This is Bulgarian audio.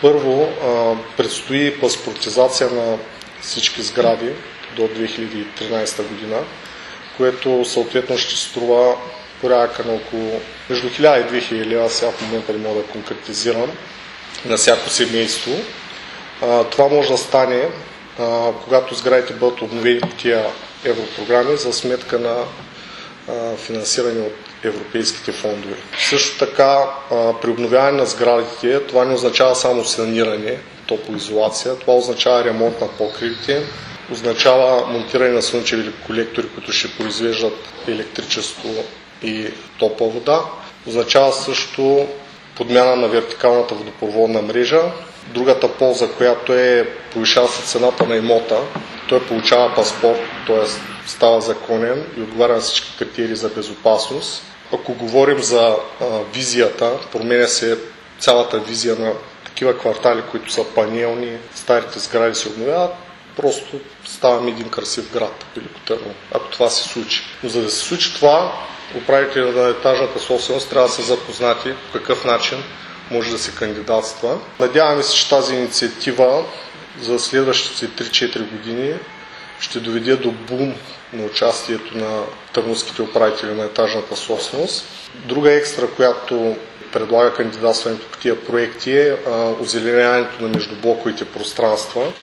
Първо, предстои паспортизация на всички сгради до 2013 година, което съответно ще струва порядъка на около между 1000 и 2000 лева, сега в момента не мога да конкретизирам, на всяко семейство. Това може да стане, когато сградите бъдат обновени по тия европрограми за сметка на финансиране от европейските фондове. Също така, при обновяване на сградите, това не означава само саниране, топлоизолация, това означава ремонт на покривите, означава монтиране на слънчеви колектори, които ще произвеждат електричество и топла вода, означава също подмяна на вертикалната водопроводна мрежа. Другата полза, която повишава се цената на имота, той получава паспорт, т.е. става законен и отговаря на всички критерии за безопасност. Ако говорим за визията, променя се цялата визия на такива квартали, които са панелни, старите сгради се обновяват, просто ставаме един красив град, Велико Търново, ако това се случи. Но за да се случи това, управителите на етажната собственост трябва да са запознати по какъв начин може да се кандидатства. Надяваме се, че тази инициатива за следващите 3-4 години ще доведе до бум на участието на търновските управители на етажната собственост. Друга екстра, която предлага кандидатстването по тия проекти е озеленяването на междублоковите пространства.